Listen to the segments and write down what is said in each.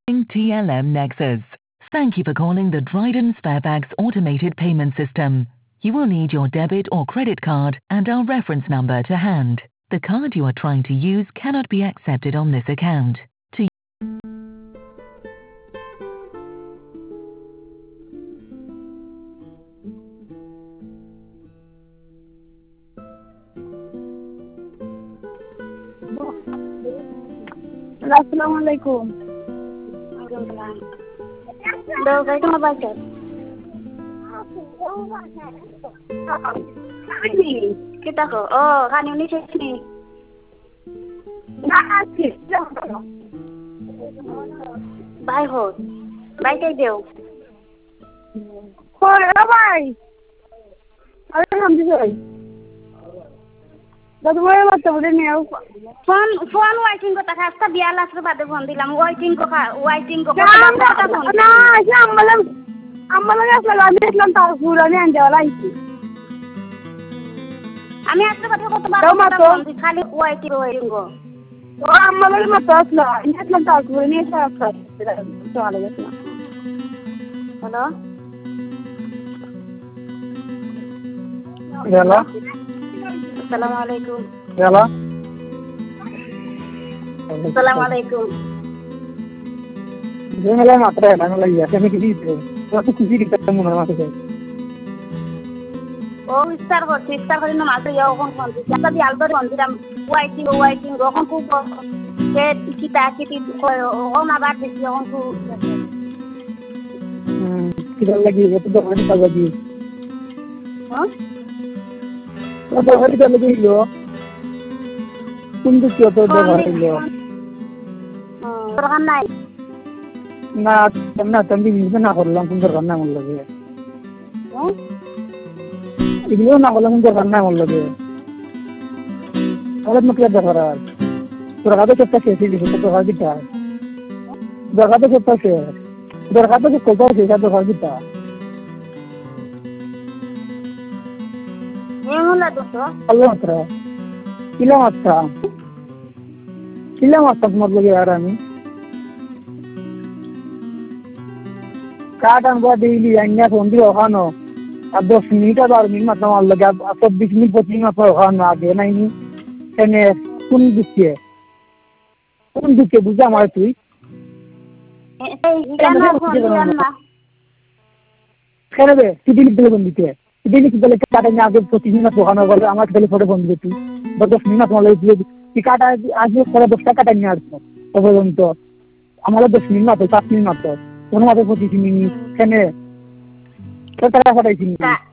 TLM Nexus. Thank you for calling the Dryden Sparebags automated payment system. You will need your debit or credit card and our reference number to hand. The card you are trying to use cannot be accepted on this account. To আসসালামু আলাইকুম। Kita kok, kan ini sini. Bye ho, bye cái điều. Thôi đó ভাই, আরে হামদি ভাই। দাদু ভাই বাচ্চা বলে নিও। ফোন ওয়াইটিং को तक आस्ता बिया लास्ट बादे फोन दिलाम ওয়াইটিং को না যে আমাদের আসলে আমি দেখলাম তার পুরানি আনজাওয়ালা আইছি। আমি আসলে কথা কত বার খালি ওয়াইটিং গো। ও আমাদের মতো আসলো আমি দেখলাম তার পুরানি সব চলে গেছে। হ্যালো হ্যালো আসসালামু আলাইকুম। হ্যালো আসসালামু আলাইকুম। যে মেলা মাত্রা এটা মেলা ইয়াতে আমি কিছু দিতে কত খুশি দিতে মনে মাথা ও স্টার করে না মাত্র ইয়া কোন ফোন দিছি আমরা দি আলবার ফোন দিলাম ওয়াইটিং কখন খুব সে কিতা ও মা বাদ দিছি এখন খুব কি লাগি এত দরকারি কাজ লাগি হ্যাঁ কত দরকারি কাজ লাগি কিন্তু কি অত দরকারি লো দরকার নাই না তুমি নিজে না করলাম কোন দরকার নাই আমার লাগে এগুলো না করলাম কোন দরকার নাই আমার লাগে তাহলে মুখে দরকার তোর কাছে চেষ্টা শেষ দিবি তো দরকার দিতা দরকার তো চেষ্টা শেষ দরকার তো কোথাও শেষ দরকার দিতা ఏముందా దోస్తో అల్లమాత్ర ఇలా మాత్రం তোমার লাগে আর আমি কাটান গো ডেইলি আইনা ফোন দিও ওখানো আর 10 মিনিট আর 12 মিনিট মাত্র আমার লাগে 24 মিনিট 25 মিনিট মাত্র ওখানো আগে নাইনি কেনে কোন দিকে বুঝা আমার তুই কেন বে তুই দিলি বলে বন্দিতে দিলি কি বলে কাটা নিয়ে আগে 25 মিনিট ওখানো বলে আমার খালি ফটো বন্ধ দিতে তুই 10 মিনিট আমার লাগে তুই কাটা আগে পরে 10 টাকা কাটা নিয়ে আসবো পর্যন্ত আমার 10 মিনিট মাত্র 7 মিনিট মাত্র কোন মাত্র 25 মিনিট কেন কত টাকা পাঠাইছি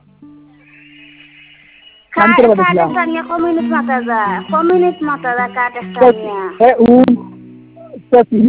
কান্তে বলেছিলাম কমিউনিটি মাতা যা কাট একটা